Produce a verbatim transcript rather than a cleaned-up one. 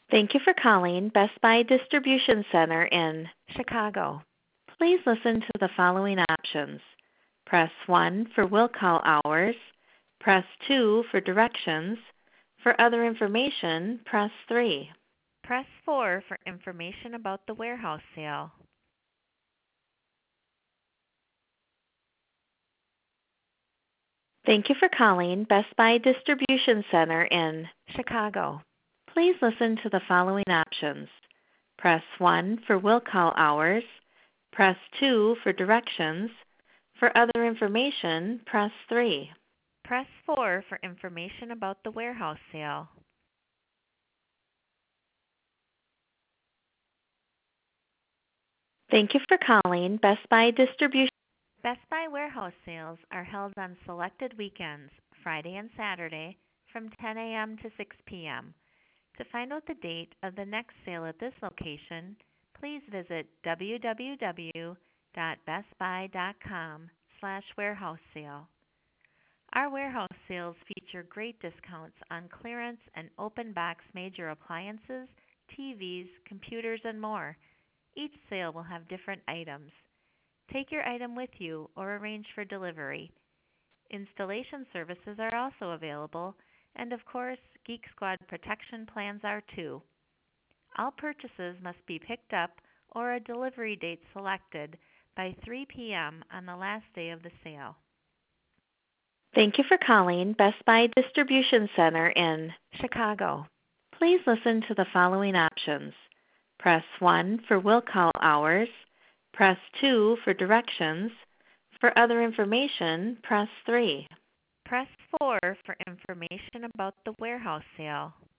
Thank you for calling Best Buy Distribution Center in Chicago. Please listen to the following options. Press one for will call hours. Press two for directions. For other information, press three. Press four for information about the warehouse sale. Thank you for calling Best Buy Distribution Center in Chicago. Please listen to the following options. Press one for will call hours. Press two for directions. For other information, press three. Press four for information about the warehouse sale. Thank you for calling Best Buy Distribution. Best Buy warehouse sales are held on selected weekends, Friday and Saturday, from ten a.m. to six p.m. To find out the date of the next sale at this location, please visit www.bestbuy.com slash warehouse sale. Our warehouse sales feature great discounts on clearance and open box major appliances, T Vs, computers, and more. Each sale will have different items. Take your item with you or arrange for delivery. Installation services are also available, and of course, Geek Squad protection plans are too. All purchases must be picked up or a delivery date selected by three p.m. on the last day of the sale. Thank you for calling Best Buy Distribution Center in Chicago. Please listen to the following options. Press one for will call hours. Press two for directions. For other information, press three. Press four for information about the warehouse sale.